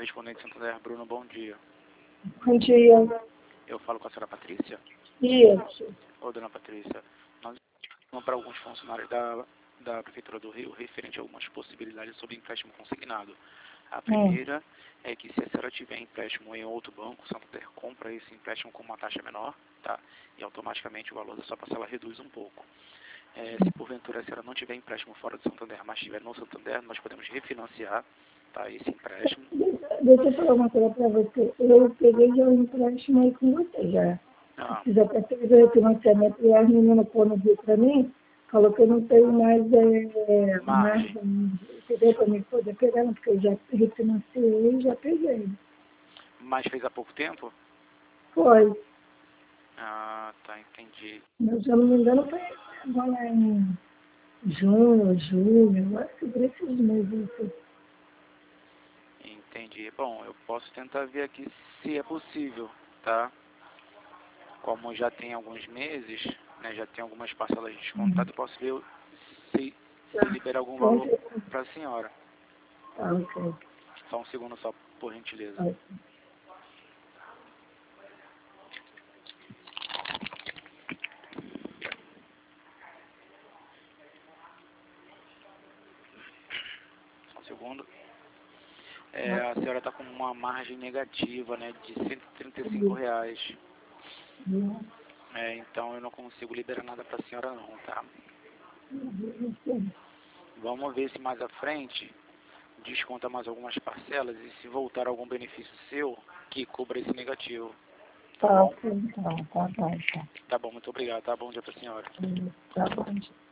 Correspondente Santander, Bruno, bom dia. Bom dia. Eu falo com a senhora Patrícia. Isso. Ô, dona Patrícia, nós vamos para alguns funcionários da Prefeitura do Rio referente a algumas possibilidades sobre empréstimo consignado. A primeira é que se a senhora tiver empréstimo em outro banco, o Santander compra esse empréstimo com uma taxa menor, tá? E automaticamente o valor da sua parcela reduz um pouco. Se porventura a senhora não tiver empréstimo fora do Santander, mas estiver no Santander, nós podemos refinanciar, tá, esse empréstimo. Deixa eu falar uma coisa para você. Eu peguei já um empréstimo aí com você já. Fiz até fez o refinanciamento e a menina quando viu para mim, falou que eu não tenho mais margem, entendeu? Para mim poder pegar, porque eu já refinanciei e já peguei. Mas fez há pouco tempo? Foi. Ah, tá, entendi. Mas, se eu não me engano, foi agora em junho, julho, acho que por esses meses. Assim. Entendi. Bom, eu posso tentar ver aqui se é possível, tá? Como já tem alguns meses, né, já tem algumas parcelas descontadas, eu posso ver se libera algum valor para a senhora. Ah, ok. Só um segundo só, por gentileza. Ok. Só um segundo. A senhora está com uma margem negativa, né, de R$135. Então eu não consigo liberar nada para a senhora não, tá? Vamos ver se mais à frente desconta mais algumas parcelas e se voltar algum benefício seu que cubra esse negativo. Tá bom? Então, tá bom. Tá bom, muito obrigado, tá? Bom dia para a senhora. Tá bom.